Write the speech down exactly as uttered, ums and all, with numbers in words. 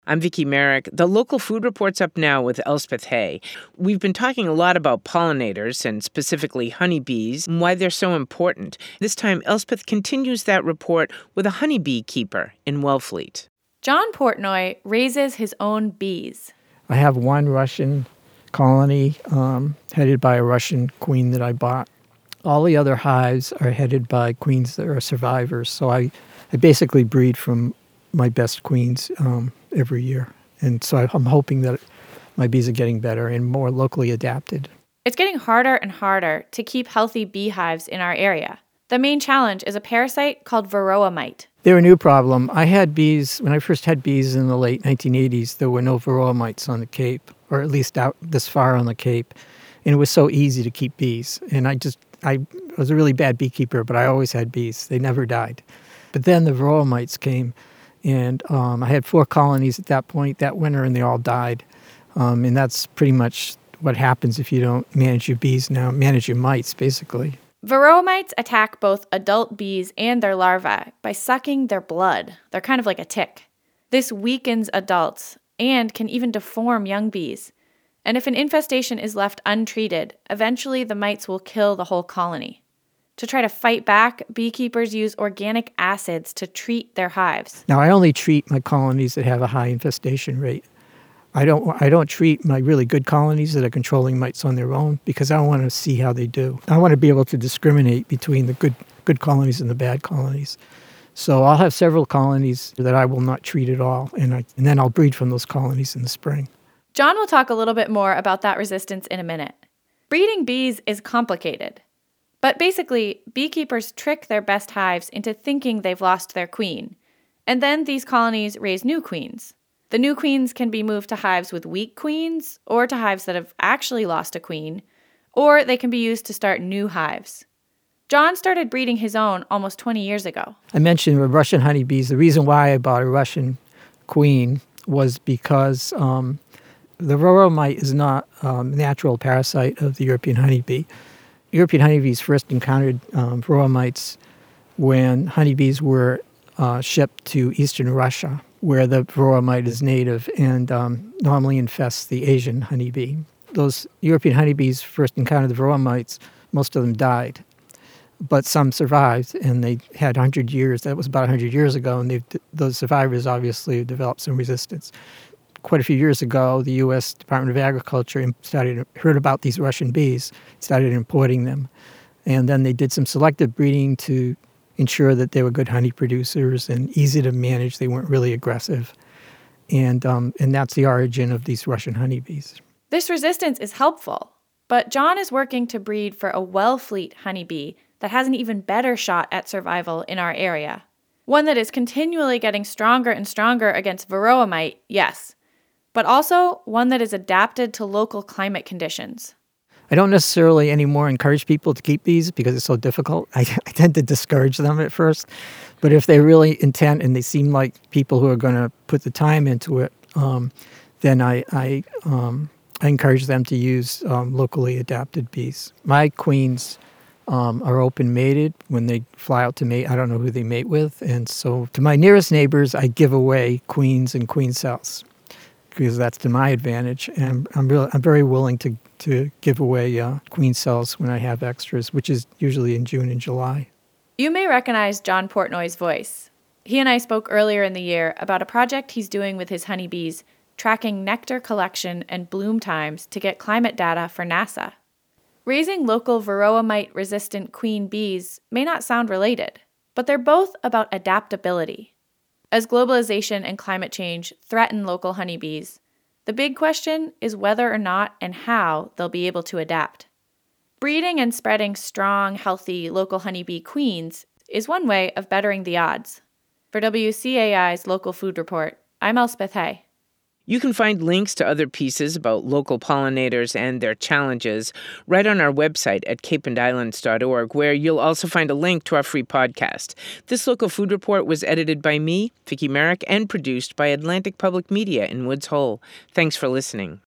I'm Vicki Merrick. The Local Food Report's up now with Elspeth Hay. We've been talking a lot about pollinators, and specifically honeybees, and why they're so important. This time, Elspeth continues that report with a honeybee keeper in Wellfleet. John Portnoy raises his own bees. I have one Russian colony um, headed by a Russian queen that I bought. All the other hives are headed by queens that are survivors. So I, I basically breed from my best queens um, every year. And so I'm hoping that my bees are getting better and more locally adapted. It's getting harder and harder to keep healthy beehives in our area. The main challenge is a parasite called varroa mite. They're a new problem. I had bees, when I first had bees in the late nineteen eighties, there were no varroa mites on the Cape, or at least out this far on the Cape. And it was so easy to keep bees. And I just, I was a really bad beekeeper, but I always had bees. They never died. But then the varroa mites came. And um, I had four colonies at that point that winter, and they all died. Um, and that's pretty much what happens if you don't manage your bees now, manage your mites, basically. Varroa mites attack both adult bees and their larvae by sucking their blood. They're kind of like a tick. This weakens adults and can even deform young bees. And if an infestation is left untreated, eventually the mites will kill the whole colony. To try to fight back, beekeepers use organic acids to treat their hives. Now, I only treat my colonies that have a high infestation rate. I don't I don't treat my really good colonies that are controlling mites on their own because I want to see how they do. I want to be able to discriminate between the good good colonies and the bad colonies. So I'll have several colonies that I will not treat at all, and, I, and then I'll breed from those colonies in the spring. John will talk a little bit more about that resistance in a minute. Breeding bees is complicated. But basically, beekeepers trick their best hives into thinking they've lost their queen. And then these colonies raise new queens. The new queens can be moved to hives with weak queens, or to hives that have actually lost a queen, or they can be used to start new hives. John started breeding his own almost twenty years ago. I mentioned the Russian honeybees. The reason why I bought a Russian queen was because um, the varroa mite is not um, a natural parasite of the European honeybee. European honeybees first encountered um, varroa mites when honeybees were uh, shipped to eastern Russia, where the varroa mite is native and um, normally infests the Asian honeybee. Those European honeybees first encountered the varroa mites, most of them died, but some survived, and they had one hundred years. That was about one hundred years ago, and they've, those survivors obviously developed some resistance. Quite a few years ago, the U S Department of Agriculture started heard about these Russian bees, started importing them. And then they did some selective breeding to ensure that they were good honey producers and easy to manage. They weren't really aggressive. And um, and that's the origin of these Russian honeybees. This resistance is helpful, but John is working to breed for a Wellfleet honeybee that has an even better shot at survival in our area. One that is continually getting stronger and stronger against varroa mite, yes, but also one that is adapted to local climate conditions. I don't necessarily anymore encourage people to keep bees because it's so difficult. I, I tend to discourage them at first. But if they're really intent and they seem like people who are going to put the time into it, um, then I I, um, I encourage them to use um, locally adapted bees. My queens um, are open mated when they fly out to mate. I don't know who they mate with. And so to my nearest neighbors, I give away queens and queen cells, because that's to my advantage, and I'm really I'm very willing to to give away uh, queen cells when I have extras, which is usually in June and July. You may recognize John Portnoy's voice. He and I spoke earlier in the year about a project he's doing with his honeybees, tracking nectar collection and bloom times to get climate data for NASA. Raising local varroa mite-resistant queen bees may not sound related, but they're both about adaptability. As globalization and climate change threaten local honeybees, the big question is whether or not and how they'll be able to adapt. Breeding and spreading strong, healthy local honeybee queens is one way of bettering the odds. For W C A I's Local Food Report, I'm Elspeth Hay. You can find links to other pieces about local pollinators and their challenges right on our website at cape and islands dot org, where you'll also find a link to our free podcast. This Local Food Report was edited by me, Vicki Merrick, and produced by Atlantic Public Media in Woods Hole. Thanks for listening.